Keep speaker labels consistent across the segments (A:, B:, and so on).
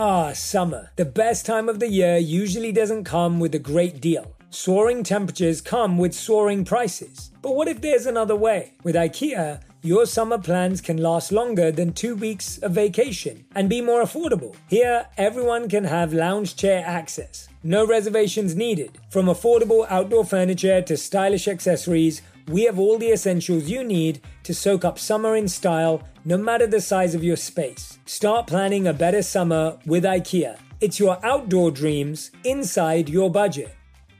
A: Summer. The best time of the year usually doesn't come with a great deal. Soaring temperatures come with soaring prices. But what if there's another way? With IKEA, your summer plans can last longer than 2 weeks of vacation and be more affordable. Here, everyone can have lounge chair access. No reservations needed. From affordable outdoor furniture to stylish accessories, we have all the essentials you need to soak up summer in style, no matter the size of your space. Start planning a better summer with IKEA. It's your outdoor dreams inside your budget.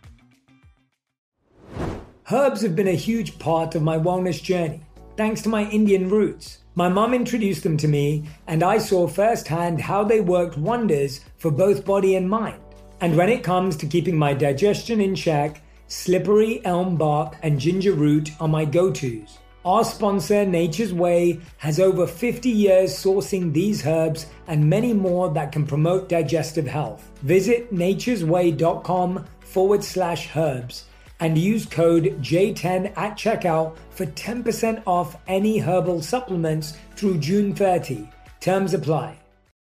A: Herbs have been a huge part of my wellness journey, thanks to my Indian roots. My mum introduced them to me, and I saw firsthand how they worked wonders for both body and mind. And when it comes to keeping my digestion in check, slippery elm bark and ginger root are my go-tos. Our sponsor, Nature's Way, has over 50 years sourcing these herbs and many more that can promote digestive health. Visit naturesway.com/herbs and use code J10 at checkout for 10% off any herbal supplements through June 30. Terms apply.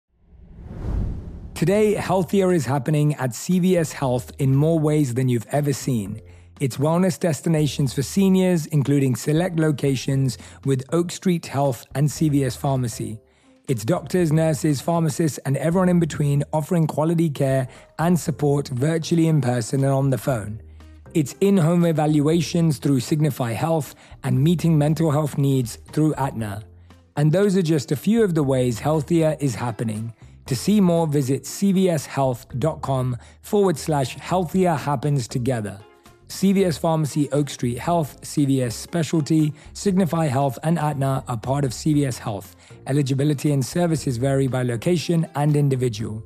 A: Today, healthier is happening at CVS Health in more ways than you've ever seen. It's wellness destinations for seniors, including select locations with Oak Street Health and CVS Pharmacy. It's doctors, nurses, pharmacists, and everyone in between offering quality care and support virtually in person and on the phone. It's in-home evaluations through Signify Health and meeting mental health needs through Aetna. And those are just a few of the ways healthier is happening. To see more, visit cvshealth.com/healthier happens together. CVS Pharmacy, Oak Street Health, CVS Specialty, Signify Health, and Aetna are part of CVS Health. Eligibility and services vary by location and individual.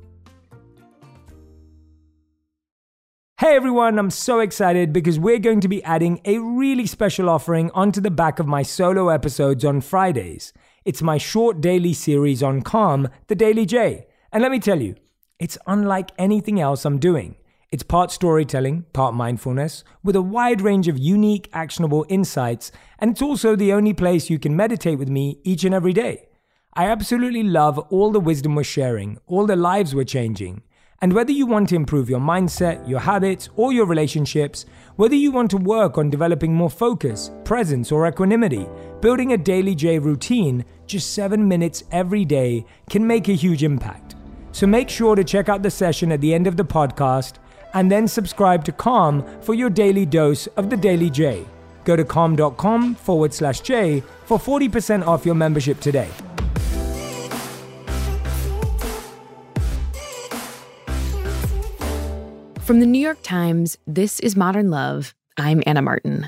A: Hey everyone, I'm so excited because we're going to be adding a really special offering onto the back of my solo episodes on Fridays. It's my short daily series on Calm, the Daily J. And let me tell you, it's unlike anything else I'm doing. It's part storytelling, part mindfulness, with a wide range of unique, actionable insights, and it's also the only place you can meditate with me each and every day. I absolutely love all the wisdom we're sharing, all the lives we're changing. And whether you want to improve your mindset, your habits, or your relationships, whether you want to work on developing more focus, presence, or equanimity, building a daily J routine, just 7 minutes every day can make a huge impact. So make sure to check out the session at the end of the podcast and then subscribe to Calm for your daily dose of the Daily J. Go to calm.com/J for 40% off your membership today.
B: From the New York Times, this is Modern Love. I'm Anna Martin.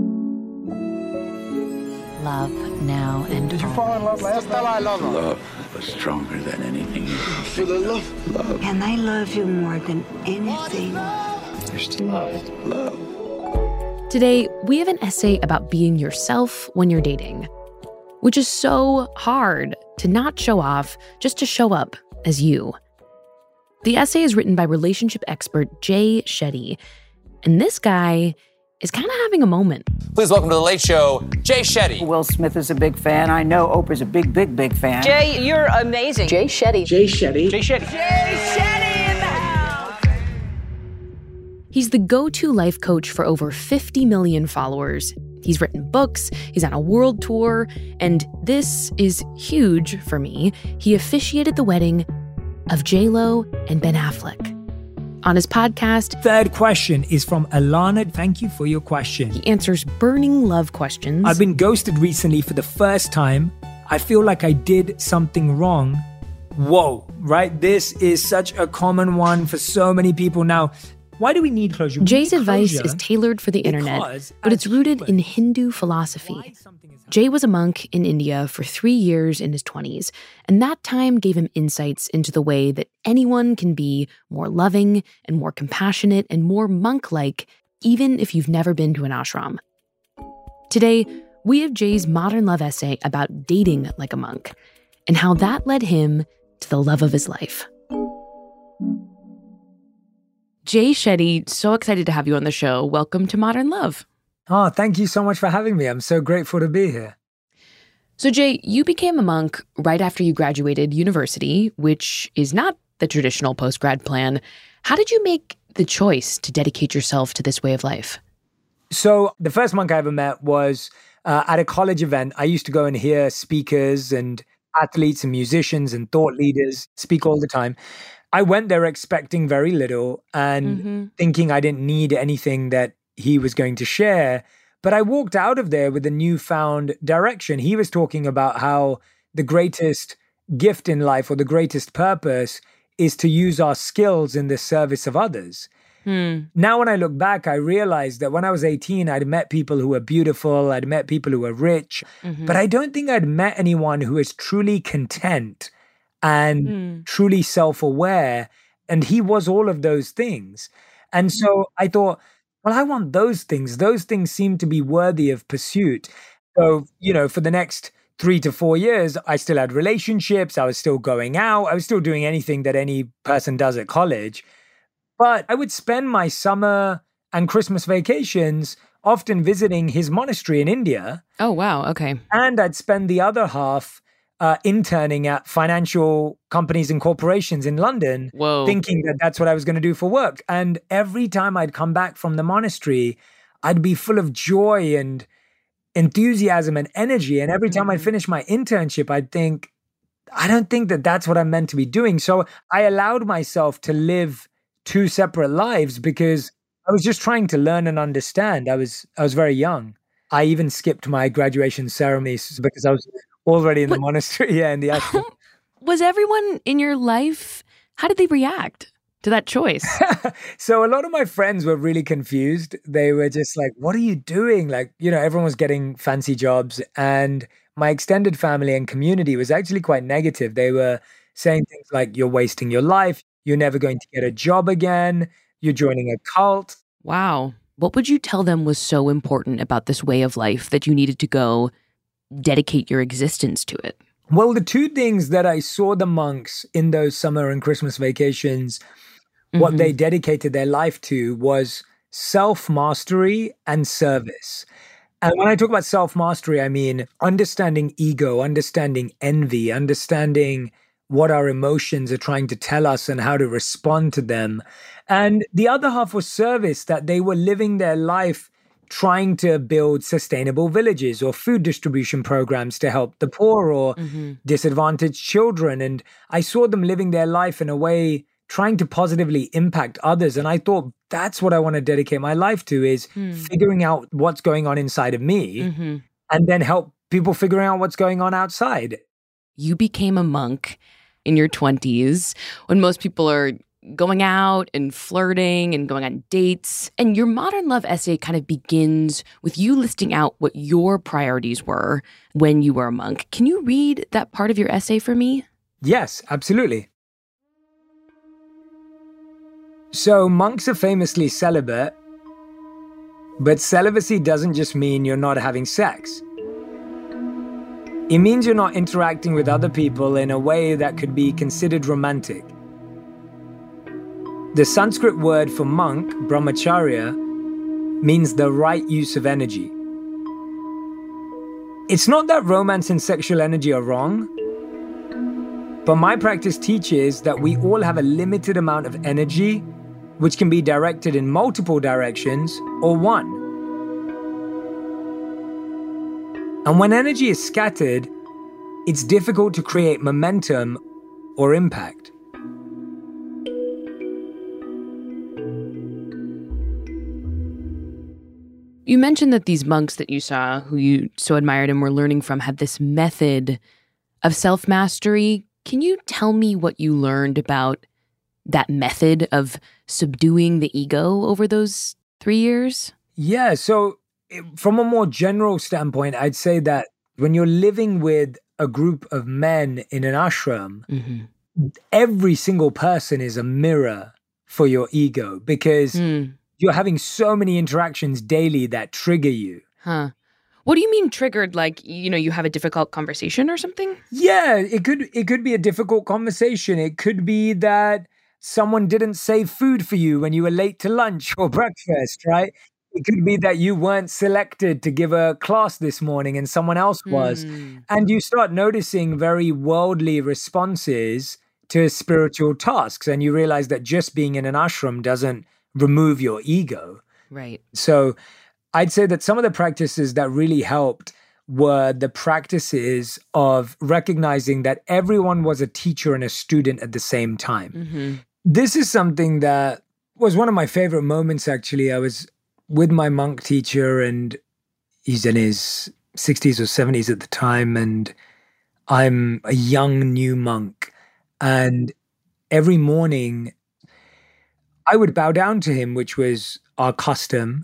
C: Love now and
D: Did you fall in love last night?
E: Love was stronger than anything you can
D: For the love.
F: And I love you more than anything.
E: There's still love.
B: Today, we have an essay about being yourself when you're dating, which is so hard to not show off, just to show up as you. The essay is written by relationship expert Jay Shetty, and this guy is kind of having a moment.
G: Please welcome to The Late Show, Jay Shetty.
H: Will Smith is a big fan. I know Oprah's a big, big, big fan.
I: Jay, you're amazing.
C: Jay Shetty.
D: Jay Shetty.
G: Jay Shetty.
I: Jay Shetty in the house.
B: He's the go-to life coach for over 50 million followers. He's written books, he's on a world tour, and this is huge for me. He officiated the wedding of J-Lo and Ben Affleck. On his podcast,
A: Third question is from Alana. Thank you for your question.
B: he answers burning love questions.
A: I've been ghosted recently for the first time. I feel like I did something wrong. Whoa, right? This is such a common one for so many people. Now, why do we need closure?
B: Jay's advice is tailored for the internet, but it's rooted in Hindu philosophy. Jay was a monk in India for 3 years in his 20s, and that time gave him insights into the way that anyone can be more loving and more compassionate and more monk-like, even if you've never been to an ashram. Today, we have Jay's Modern Love essay about dating like a monk and how that led him to the love of his life. Jay Shetty, so excited to have you on the show. Welcome to Modern Love.
A: Oh, thank you so much for having me. I'm so grateful to be here.
B: So Jay, you became a monk right after you graduated university, which is not the traditional post-grad plan. How did you make the choice to dedicate yourself to this way of life?
A: So the first monk I ever met was at a college event. I used to go and hear speakers and athletes and musicians and thought leaders speak all the time. I went there expecting very little and thinking I didn't need anything that he was going to share. But I walked out of there with a newfound direction. He was talking about how the greatest gift in life or the greatest purpose is to use our skills in the service of others. Now, when I look back, I realized that when I was 18, I'd met people who were beautiful. I'd met people who were rich. But I don't think I'd met anyone who is truly content and truly self-aware. And he was all of those things. And so I thought, well, I want those things. Those things seem to be worthy of pursuit. So, for the next 3 to 4 years, I still had relationships. I was still going out. I was still doing anything that any person does at college. But I would spend my summer and Christmas vacations often visiting his monastery in India.
B: Oh, wow. Okay.
A: And I'd spend the other half interning at financial companies and corporations in London, thinking that that's what I was going to do for work. And every time I'd come back from the monastery, I'd be full of joy and enthusiasm and energy. And every time I'd finish my internship, I'd think, I don't think that that's what I'm meant to be doing. So I allowed myself to live 2 separate lives because I was just trying to learn and understand. I was very young. I even skipped my graduation ceremonies because I was already in the monastery, in the ashram.
B: Was everyone in your life, how did they react to that choice?
A: So a lot of my friends were really confused. They were just like, what are you doing? Like, everyone was getting fancy jobs. And my extended family and community was actually quite negative. They were saying things like, you're wasting your life. You're never going to get a job again. You're joining a cult.
B: Wow. What would you tell them was so important about this way of life that you needed to go dedicate your existence to it?
A: Well, the 2 things that I saw the monks in those summer and Christmas vacations, what they dedicated their life to was self-mastery and service. And when I talk about self-mastery, I mean understanding ego, understanding envy, understanding what our emotions are trying to tell us and how to respond to them. And the other half was service, that they were living their life trying to build sustainable villages or food distribution programs to help the poor or disadvantaged children. And I saw them living their life in a way trying to positively impact others. And I thought, that's what I want to dedicate my life to, is figuring out what's going on inside of me and then help people figuring out what's going on outside.
B: You became a monk in your 20s when most people are going out and flirting and going on dates. And your Modern Love essay kind of begins with you listing out what your priorities were when you were a monk. Can you read that part of your essay for me?
A: Yes, absolutely. So monks are famously celibate, but celibacy doesn't just mean you're not having sex. It means you're not interacting with other people in a way that could be considered romantic. The Sanskrit word for monk, brahmacharya, means the right use of energy. It's not that romance and sexual energy are wrong, but my practice teaches that we all have a limited amount of energy, which can be directed in multiple directions or one. And when energy is scattered, it's difficult to create momentum or impact.
B: You mentioned that these monks that you saw, who you so admired and were learning from, had this method of self-mastery. Can you tell me what you learned about that method of subduing the ego over those 3 years?
A: Yeah, so from a more general standpoint, I'd say that when you're living with a group of men in an ashram, every single person is a mirror for your ego because you're having so many interactions daily that trigger you.
B: Huh. What do you mean triggered? Like, you have a difficult conversation or something?
A: Yeah, it could be a difficult conversation. It could be that someone didn't save food for you when you were late to lunch or breakfast, right? It could be that you weren't selected to give a class this morning and someone else was. And you start noticing very worldly responses to spiritual tasks. And you realize that just being in an ashram doesn't remove your ego.
B: Right.
A: So I'd say that some of the practices that really helped were the practices of recognizing that everyone was a teacher and a student at the same time.
B: Mm-hmm.
A: This is something that was one of my favorite moments, actually. I was with my monk teacher, and he's in his 60s or 70s at the time, and I'm a young new monk. And every morning I would bow down to him, which was our custom,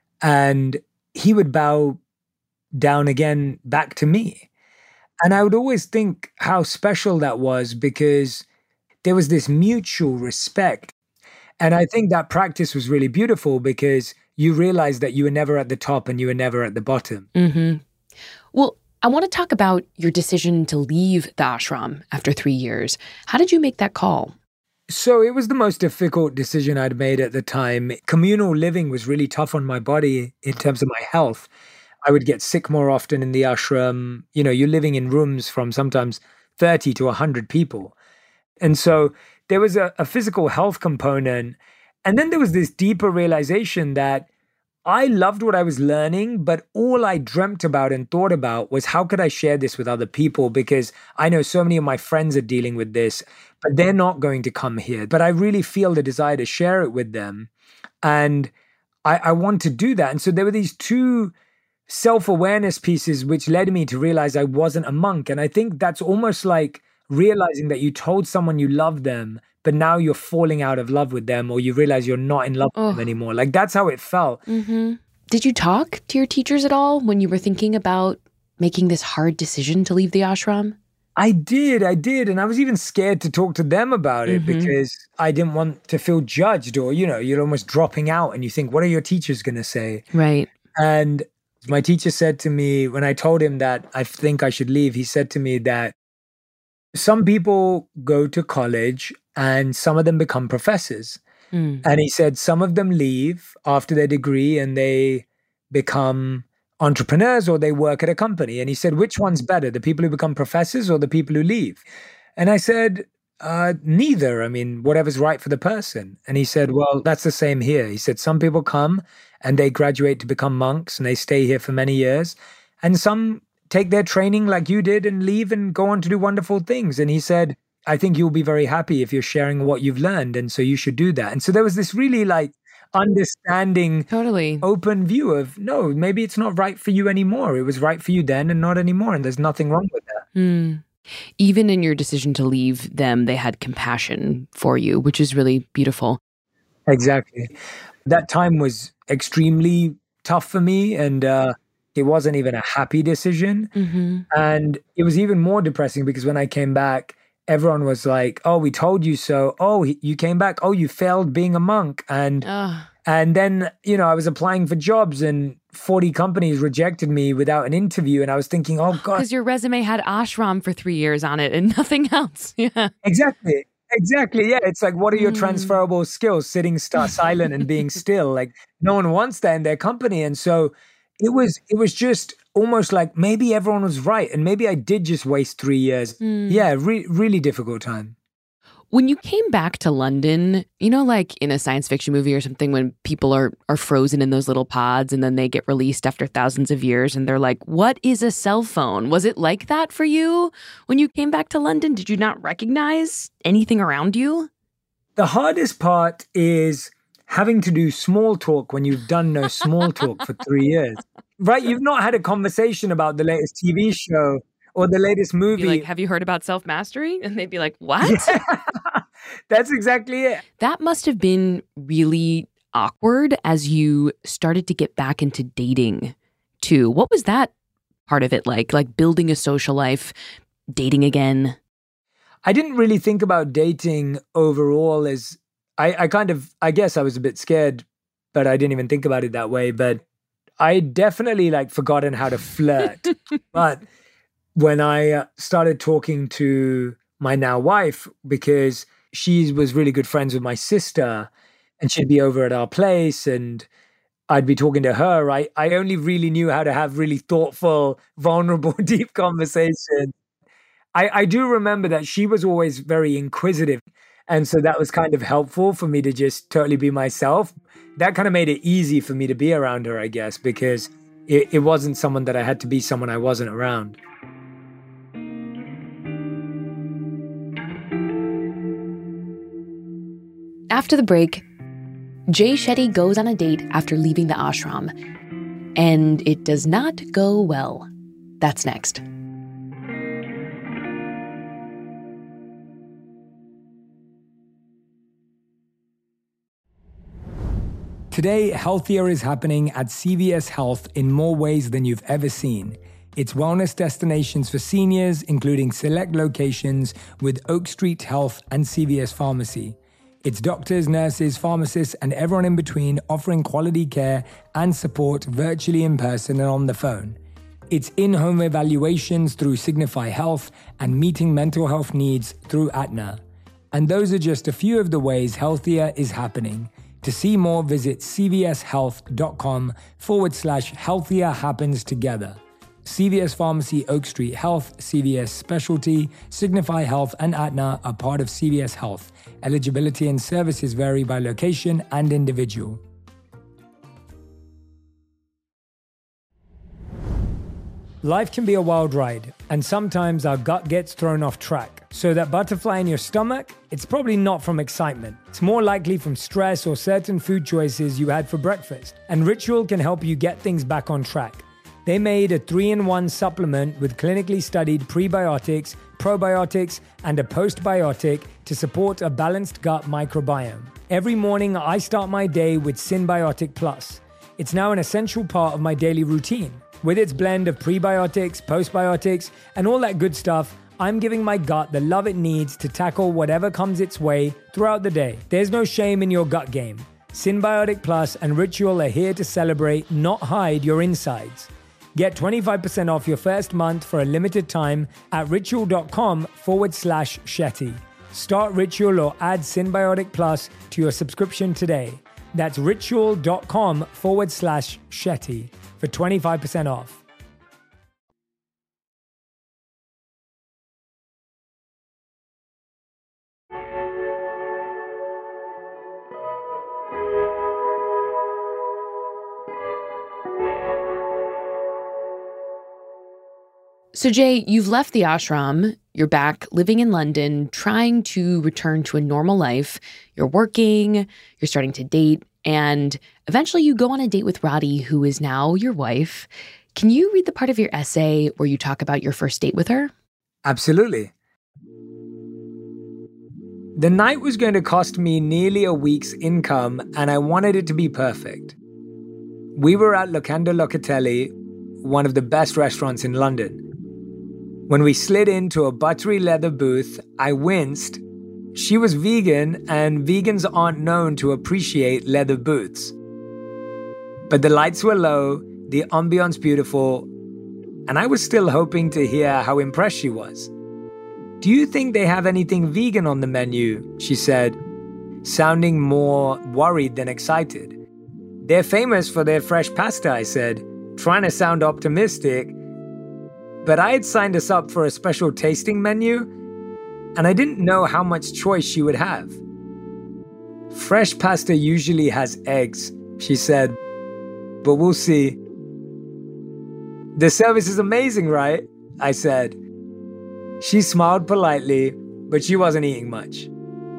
A: and he would bow down again back to me. And I would always think how special that was, because there was this mutual respect. And I think that practice was really beautiful because you realize that you were never at the top and you were never at the bottom.
B: Mm-hmm. Well, I want to talk about your decision to leave the ashram after 3 years. How did you make that call?
A: So it was the most difficult decision I'd made at the time. Communal living was really tough on my body in terms of my health. I would get sick more often in the ashram. You know, you're living in rooms from sometimes 30 to 100 people. And so there was a physical health component. And then there was this deeper realization that I loved what I was learning, but all I dreamt about and thought about was how could I share this with other people? Because I know so many of my friends are dealing with this, but they're not going to come here. But I really feel the desire to share it with them. And I want to do that. And so there were these two self-awareness pieces which led me to realize I wasn't a monk. And I think that's almost like realizing that you told someone you love them, but now you're falling out of love with them, or you realize you're not in love with them anymore. Like, that's how it felt.
B: Mm-hmm. Did you talk to your teachers at all when you were thinking about making this hard decision to leave the ashram?
A: I did. And I was even scared to talk to them about it because I didn't want to feel judged, or, you know, you're almost dropping out and you think, what are your teachers going to say?
B: Right.
A: And my teacher said to me, when I told him that I think I should leave, he said to me that some people go to college and some of them become professors. And he said some of them leave after their degree and they become entrepreneurs or they work at a company. And he said, which one's better, the people who become professors or the people who leave? And I said, neither. I mean, whatever's right for the person. And he said, well, that's the same here. He said, some people come and they graduate to become monks and they stay here for many years. And some take their training like you did and leave and go on to do wonderful things. And he said, I think you'll be very happy if you're sharing what you've learned. And so you should do that. And so there was this really like understanding,
B: totally
A: open view of, no, maybe it's not right for you anymore. It was right for you then and not anymore. And there's nothing wrong with that.
B: Even in your decision to leave them, they had compassion for you, which is really beautiful.
A: Exactly. That time was extremely tough for me. And it wasn't even a happy decision. And it was even more depressing because when I came back, everyone was like, oh, we told you so. Oh, you came back. Oh, you failed being a monk. And then, you know, I was applying for jobs and 40 companies rejected me without an interview. And I was thinking, oh, God.
B: Because your resume had ashram for 3 years on it and nothing else. Yeah.
A: Exactly. Yeah. It's like, what are your transferable skills? Sitting silent and being still. Like, no one wants that in their company. And so it was just almost like maybe everyone was right. And maybe I did just waste 3 years. Yeah, really difficult time.
B: When you came back to London, you know, like in a science fiction movie or something, when people are frozen in those little pods and then they get released after thousands of years and they're like, what is a cell phone? Was it like that for you when you came back to London? Did you not recognize anything around you?
A: The hardest part is having to do small talk when you've done no small talk for 3 years. Right? You've not had a conversation about the latest TV show or the latest movie.
B: Like, have you heard about self-mastery? And they'd be like, what? Yeah.
A: That's exactly it.
B: That must have been really awkward as you started to get back into dating too. What was that part of it like building a social life, dating again?
A: I didn't really think about dating overall as I guess I was a bit scared, but I didn't even think about it that way. But I definitely forgotten how to flirt. But when I started talking to my now wife, because she was really good friends with my sister and she'd be over at our place and I'd be talking to her, I only really knew how to have really thoughtful, vulnerable, deep conversations. I do remember that she was always very inquisitive. And so that was kind of helpful for me to just totally be myself. That kind of made it easy for me to be around her, I guess, because it wasn't someone that I had to be someone I wasn't around.
B: After the break, Jay Shetty goes on a date after leaving the ashram. And it does not go well. That's next.
A: Today, healthier is happening at CVS Health in more ways than you've ever seen. It's wellness destinations for seniors, including select locations with Oak Street Health and CVS Pharmacy. It's doctors, nurses, pharmacists, and everyone in between offering quality care and support virtually in person and on the phone. It's in-home evaluations through Signify Health and meeting mental health needs through Aetna. And those are just a few of the ways healthier is happening. To see more, visit cvshealth.com/healthier happens together. CVS Pharmacy, Oak Street Health, CVS Specialty, Signify Health, and Aetna are part of CVS Health. Eligibility and services vary by location and individual. Life can be a wild ride, and sometimes our gut gets thrown off track. So that butterfly in your stomach, it's probably not from excitement. It's more likely from stress or certain food choices you had for breakfast. And Ritual can help you get things back on track. They made a 3-in-1 supplement with clinically studied prebiotics, probiotics, and a postbiotic to support a balanced gut microbiome. Every morning, I start my day with Synbiotic Plus. It's now an essential part of my daily routine. With its blend of prebiotics, postbiotics, and all that good stuff, I'm giving my gut the love it needs to tackle whatever comes its way throughout the day. There's no shame in your gut game. Synbiotic Plus and Ritual are here to celebrate, not hide your insides. Get 25% off your first month for a limited time at ritual.com/Shetty. Start Ritual or add Synbiotic Plus to your subscription today. That's ritual.com/Shetty for 25% off.
B: So Jay, you've left the ashram, you're back living in London, trying to return to a normal life. You're working, you're starting to date, and eventually you go on a date with Radhi, who is now your wife. Can you read the part of your essay where you talk about your first date with her?
A: Absolutely. The night was going to cost me nearly a week's income, and I wanted it to be perfect. We were at Locanda Locatelli, one of the best restaurants in London. When we slid into a buttery leather booth, I winced. She was vegan, and vegans aren't known to appreciate leather booths. But the lights were low, the ambiance beautiful, and I was still hoping to hear how impressed she was. "Do you think they have anything vegan on the menu?" she said, sounding more worried than excited. "They're famous for their fresh pasta," I said, trying to sound optimistic. But I had signed us up for a special tasting menu, and I didn't know how much choice she would have. "Fresh pasta usually has eggs," she said, "but we'll see." "The service is amazing, right?" I said. She smiled politely, but she wasn't eating much.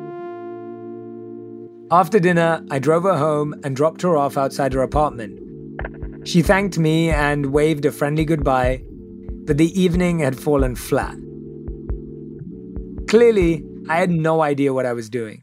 A: After dinner, I drove her home and dropped her off outside her apartment. She thanked me and waved a friendly goodbye, but the evening had fallen flat. Clearly, I had no idea what I was doing.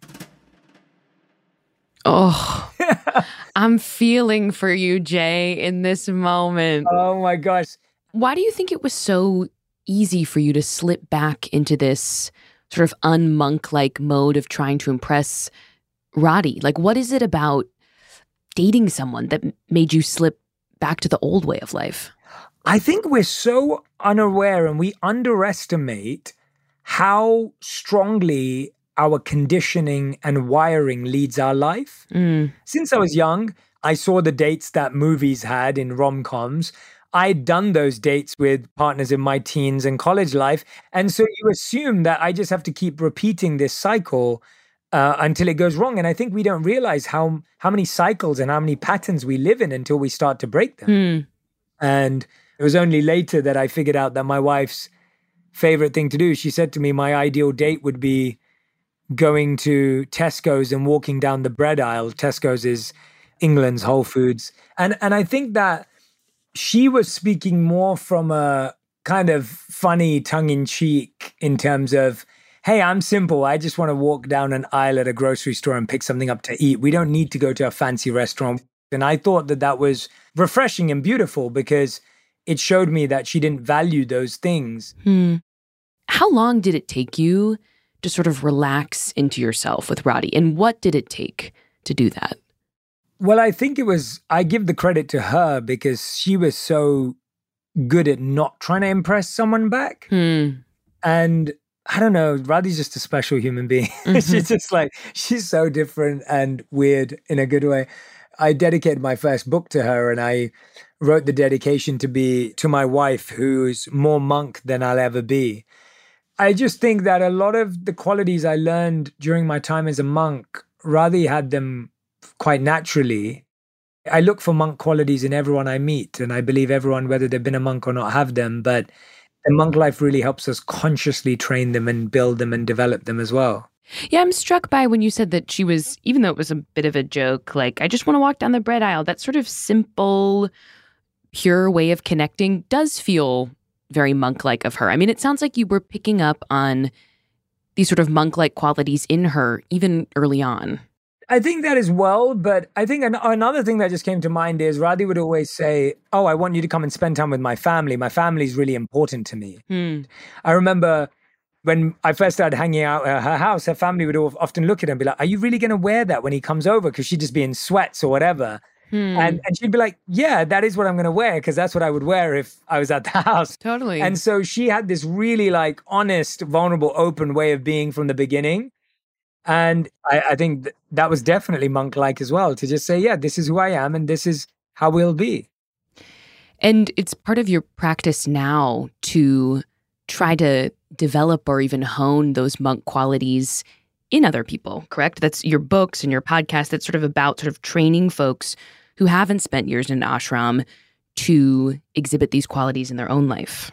B: Oh, I'm feeling for you, Jay, in this moment.
A: Oh my gosh.
B: Why do you think it was so easy for you to slip back into this sort of un-monk-like mode of trying to impress Radhi? Like, what is it about dating someone that made you slip back to the old way of life?
A: I think we're so unaware and we underestimate how strongly our conditioning and wiring leads our life. Since I was young, I saw the dates that movies had in rom-coms. I'd done those dates with partners in my teens and college life. And so you assume that I just have to keep repeating this cycle until it goes wrong. And I think we don't realize how many cycles and how many patterns we live in until we start to break them. And it was only later that I figured out that my wife's favorite thing to do, she said to me, my ideal date would be going to Tesco's and walking down the bread aisle. Tesco's is England's Whole Foods. And I think that she was speaking more from a kind of funny tongue-in-cheek in terms of, hey, I'm simple. I just want to walk down an aisle at a grocery store and pick something up to eat. We don't need to go to a fancy restaurant. And I thought that that was refreshing and beautiful because it showed me that she didn't value those things.
B: How long did it take you to sort of relax into yourself with Roddy? And what did it take to do that?
A: Well, I think I give the credit to her because she was so good at not trying to impress someone back. And I don't know, Radhi's just a special human being. She's just like, she's so different and weird in a good way. I dedicated my first book to her, and I wrote the dedication to be to my wife, who's more monk than I'll ever be. I just think that a lot of the qualities I learned during my time as a monk, Radhi had them quite naturally. I look for monk qualities in everyone I meet, and I believe everyone, whether they've been a monk or not, have them. But the monk life really helps us consciously train them and build them and develop them as well.
B: Yeah, I'm struck by when you said that she was, even though it was a bit of a joke, like, I just want to walk down the bread aisle. That sort of simple, pure way of connecting does feel very monk-like of her. I mean, it sounds like you were picking up on these sort of monk-like qualities in her, even early on.
A: I think that as well, but I think another thing that just came to mind is Radhi would always say, oh, I want you to come and spend time with my family. My family is really important to me. I remember when I first started hanging out at her house, her family would often look at her and be like, are you really going to wear that when he comes over? Because she'd just be in sweats or whatever. And she'd be like, yeah, that is what I'm going to wear, because that's what I would wear if I was at the house.
B: Totally.
A: And so she had this really like honest, vulnerable, open way of being from the beginning. And I think that was definitely monk-like as well, to just say, yeah, this is who I am and this is how we'll be.
B: And it's part of your practice now to try to develop or even hone those monk qualities in other people, correct? That's your books and your podcast that's sort of about sort of training folks who haven't spent years in an ashram to exhibit these qualities in their own life.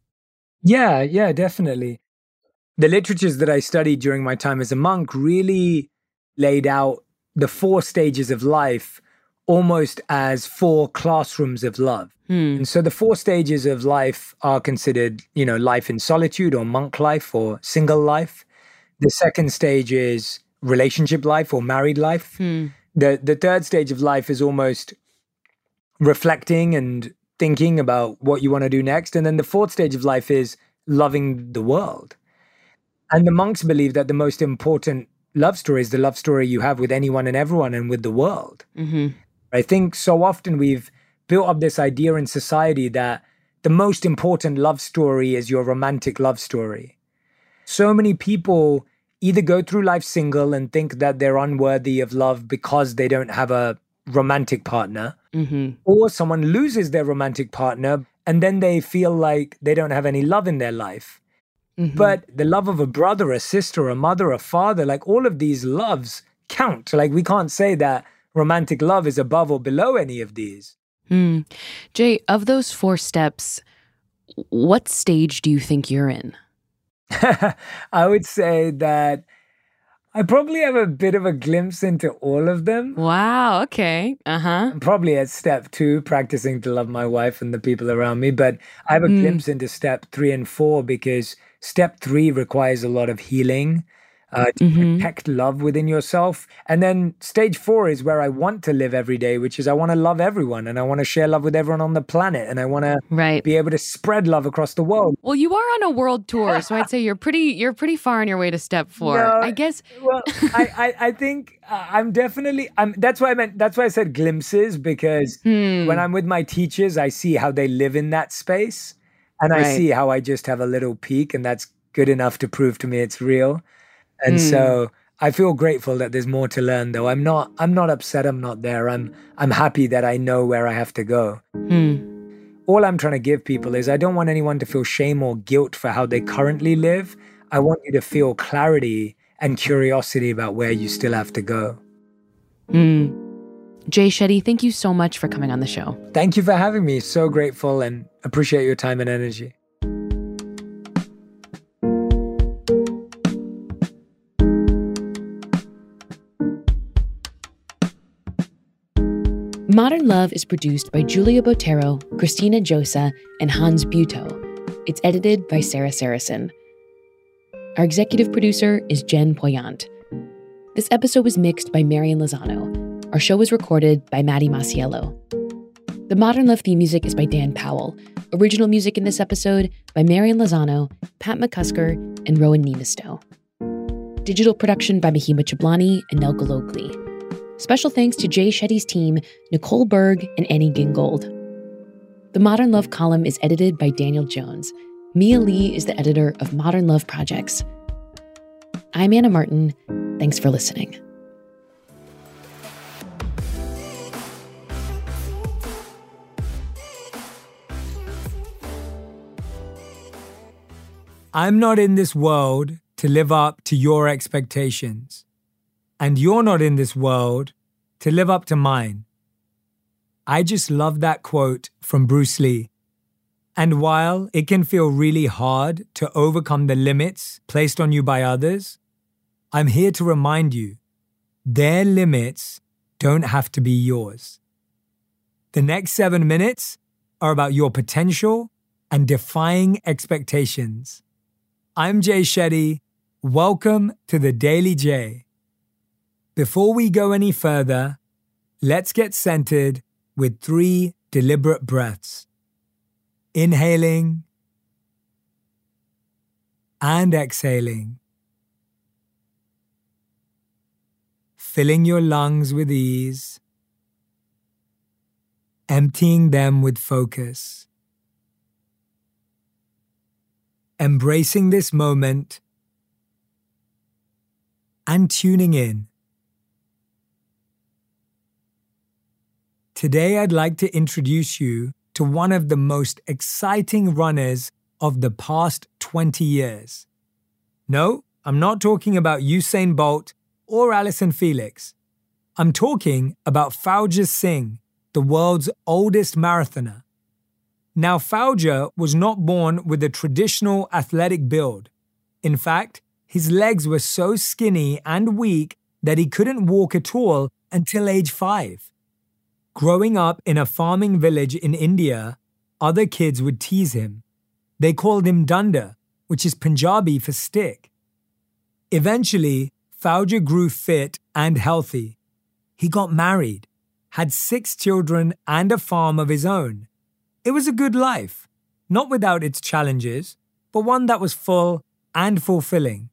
A: Yeah, definitely. The literatures that I studied during my time as a monk really laid out the 4 stages of life almost as 4 classrooms of love. And so the 4 stages of life are considered, life in solitude or monk life or single life. The second stage is relationship life or married life. The third stage of life is almost reflecting and thinking about what you want to do next. And then the fourth stage of life is loving the world. And the monks believe that the most important love story is the love story you have with anyone and everyone and with the world. I think so often we've built up this idea in society that the most important love story is your romantic love story. So many people either go through life single and think that they're unworthy of love because they don't have a romantic partner, or someone loses their romantic partner and then they feel like they don't have any love in their life. But the love of a brother, a sister, a mother, a father, like all of these loves count. Like we can't say that romantic love is above or below any of these.
B: Jay, of those 4 steps, what stage do you think you're in?
A: I would say that I probably have a bit of a glimpse into all of them.
B: Wow, okay.
A: I'm probably at step 2, practicing to love my wife and the people around me. But I have a glimpse into step 3 and 4 because step 3 requires a lot of healing to protect love within yourself. And then stage 4 is where I want to live every day, which is I want to love everyone and I want to share love with everyone on the planet and I want to be able to spread love across the world.
B: Well, you are on a world tour, so I'd say you're pretty far on your way to step 4. No, I guess.
A: Well, I think that's why I said glimpses, because when I'm with my teachers, I see how they live in that space and I see how I just have a little peek, and that's good enough to prove to me it's real. And so I feel grateful that there's more to learn, though. I'm not upset I'm not there. I'm happy that I know where I have to go. all I'm trying to give people is I don't want anyone to feel shame or guilt for how they currently live. I want you to feel clarity and curiosity about where you still have to go.
B: Jay Shetty, thank you so much for coming on the show.
A: Thank you for having me. So grateful and appreciate your time and energy.
B: Modern Love is produced by Julia Botero, Christina Josa, and Hans Buetow. It's edited by Sarah Saracen. Our executive producer is Jen Poyant. This episode was mixed by Marian Lozano. Our show was recorded by Maddie Masiello. The Modern Love theme music is by Dan Powell. Original music in this episode by Marian Lozano, Pat McCusker, and Rowan Nemistow. Digital production by Mahima Chablani and Nelka Lokley. Special thanks to Jay Shetty's team, Nicole Berg and Annie Gingold. The Modern Love column is edited by Daniel Jones. Mia Lee is the editor of Modern Love Projects. I'm Anna Martin. Thanks for listening.
A: I'm not in this world to live up to your expectations. And you're not in this world to live up to mine. I just love that quote from Bruce Lee. And while it can feel really hard to overcome the limits placed on you by others, I'm here to remind you, their limits don't have to be yours. The next 7 minutes are about your potential and defying expectations. I'm Jay Shetty. Welcome to the Daily J. Before we go any further, let's get centered with 3 deliberate breaths. Inhaling and exhaling. Filling your lungs with ease, emptying them with focus. Embracing this moment and tuning in. Today, I'd like to introduce you to one of the most exciting runners of the past 20 years. No, I'm not talking about Usain Bolt or Allyson Felix. I'm talking about Fauja Singh, the world's oldest marathoner. Now, Fauja was not born with a traditional athletic build. In fact, his legs were so skinny and weak that he couldn't walk at all until age 5. Growing up in a farming village in India, other kids would tease him. They called him Dunda, which is Punjabi for stick. Eventually, Fauja grew fit and healthy. He got married, had 6 children and a farm of his own. It was a good life, not without its challenges, but one that was full and fulfilling.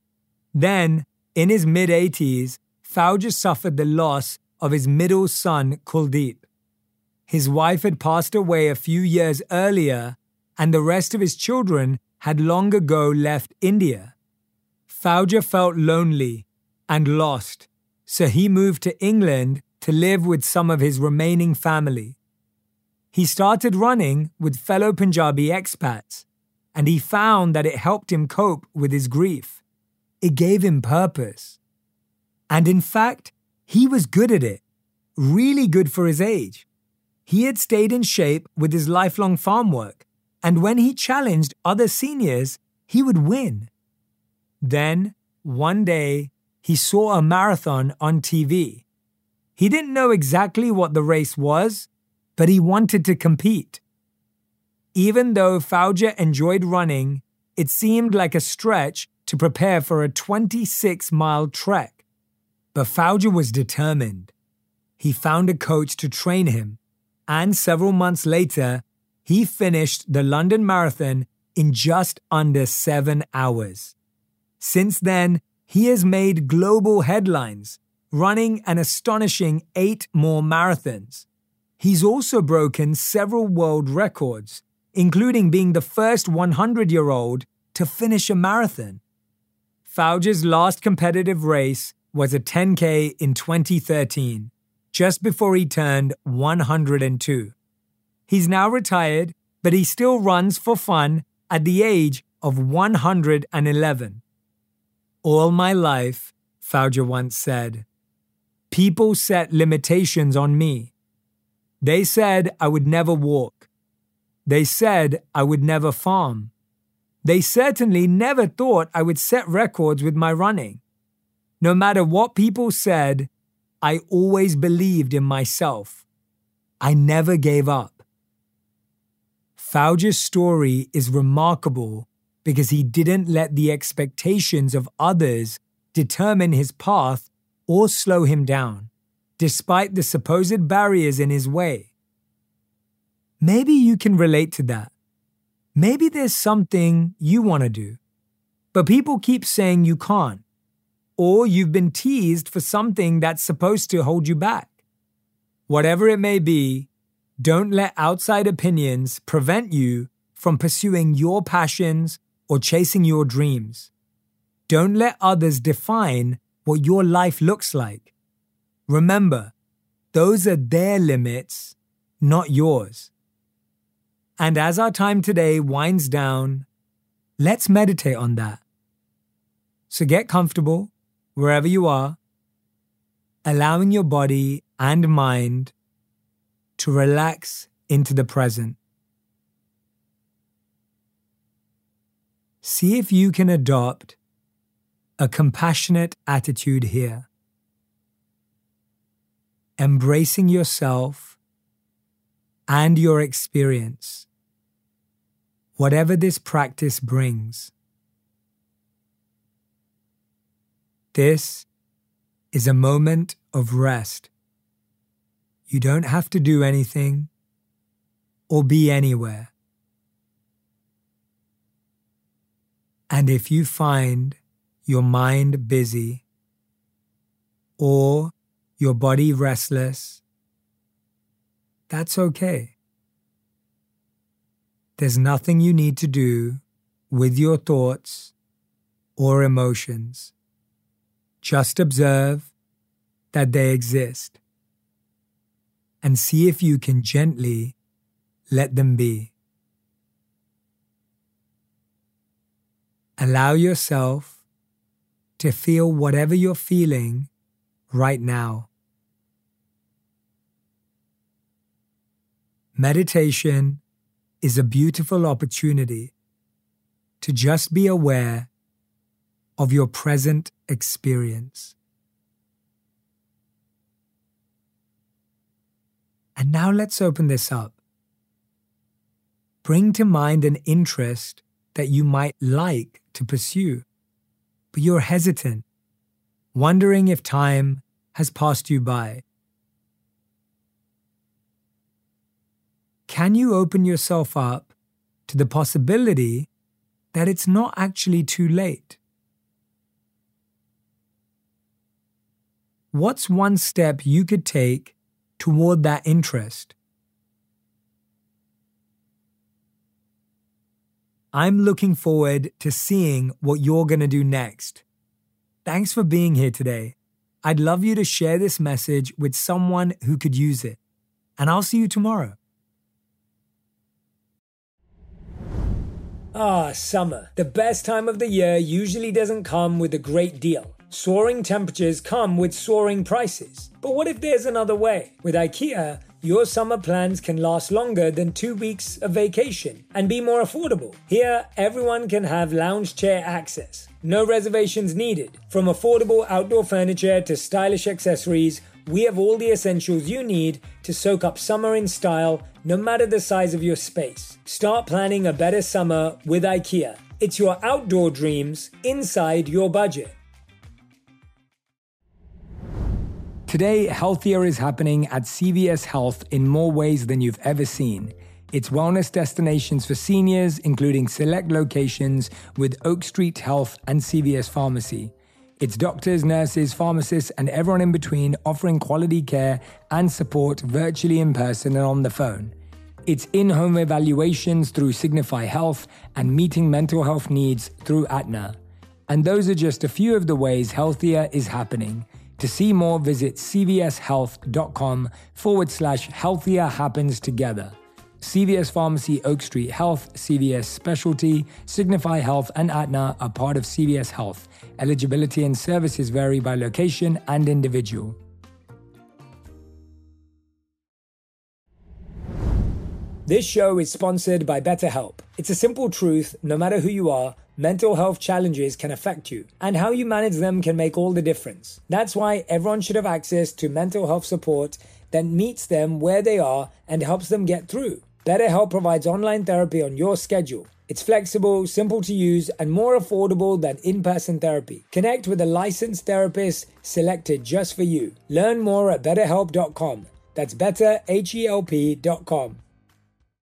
A: Then, in his mid-80s, Fauja suffered the loss of his middle son, Kuldeep. His wife had passed away a few years earlier, and the rest of his children had long ago left India. Fauja felt lonely and lost, so he moved to England to live with some of his remaining family. He started running with fellow Punjabi expats, and he found that it helped him cope with his grief. It gave him purpose. And in fact, he was good at it, really good for his age. He had stayed in shape with his lifelong farm work, and when he challenged other seniors, he would win. Then, one day, he saw a marathon on TV. He didn't know exactly what the race was, but he wanted to compete. Even though Fauja enjoyed running, it seemed like a stretch to prepare for a 26-mile trek. But Fauja was determined. He found a coach to train him, and several months later, he finished the London Marathon in just under 7 hours. Since then, he has made global headlines, running an astonishing 8 more marathons. He's also broken several world records, including being the first 100-year-old to finish a marathon. Fauja's last competitive race was a 10K in 2013, just before he turned 102. He's now retired, but he still runs for fun at the age of 111. All my life, Fauja once said, people set limitations on me. They said I would never walk. They said I would never farm. They certainly never thought I would set records with my running. No matter what people said, I always believed in myself. I never gave up. Fauja's story is remarkable because he didn't let the expectations of others determine his path or slow him down, despite the supposed barriers in his way. Maybe you can relate to that. Maybe there's something you want to do, but people keep saying you can't, or you've been teased for something that's supposed to hold you back. Whatever it may be, don't let outside opinions prevent you from pursuing your passions or chasing your dreams. Don't let others define what your life looks like. Remember, those are their limits, not yours. And as our time today winds down, let's meditate on that. So get comfortable wherever you are, allowing your body and mind to relax into the present. See if you can adopt a compassionate attitude here, embracing yourself and your experience, whatever this practice brings. This is a moment of rest. You don't have to do anything or be anywhere. And if you find your mind busy or your body restless, that's okay. There's nothing you need to do with your thoughts or emotions. Just observe that they exist and see if you can gently let them be. Allow yourself to feel whatever you're feeling right now. Meditation is a beautiful opportunity to just be aware of your present experience. And now let's open this up. Bring to mind an interest that you might like to pursue, but you're hesitant, wondering if time has passed you by. Can you open yourself up to the possibility that it's not actually too late? What's one step you could take toward that interest? I'm looking forward to seeing what you're going to do next. Thanks for being here today. I'd love you to share this message with someone who could use it. And I'll see you tomorrow. Summer. The best time of the year usually doesn't come with a great deal. Soaring temperatures come with soaring prices. But what if there's another way? With IKEA, your summer plans can last longer than 2 weeks of vacation and be more affordable. Here, everyone can have lounge chair access. No reservations needed. From affordable outdoor furniture to stylish accessories, we have all the essentials you need to soak up summer in style, no matter the size of your space. Start planning a better summer with IKEA. It's your outdoor dreams inside your budget. Today, healthier is happening at CVS Health in more ways than you've ever seen. It's wellness destinations for seniors, including select locations with Oak Street Health and CVS Pharmacy. It's doctors, nurses, pharmacists, and everyone in between offering quality care and support virtually in person and on the phone. It's in-home evaluations through Signify Health and meeting mental health needs through Aetna. And those are just a few of the ways healthier is happening. To see more, visit cvshealth.com/healthier happens together. CVS Pharmacy, Oak Street Health, CVS Specialty, Signify Health, and Aetna are part of CVS Health. Eligibility and services vary by location and individual. This show is sponsored by BetterHelp. It's a simple truth, no matter who you are, mental health challenges can affect you, and how you manage them can make all the difference. That's why everyone should have access to mental health support that meets them where they are and helps them get through. BetterHelp provides online therapy on your schedule. It's flexible, simple to use, and more affordable than in-person therapy. Connect with a licensed therapist selected just for you. Learn more at betterhelp.com. That's betterhelp.com.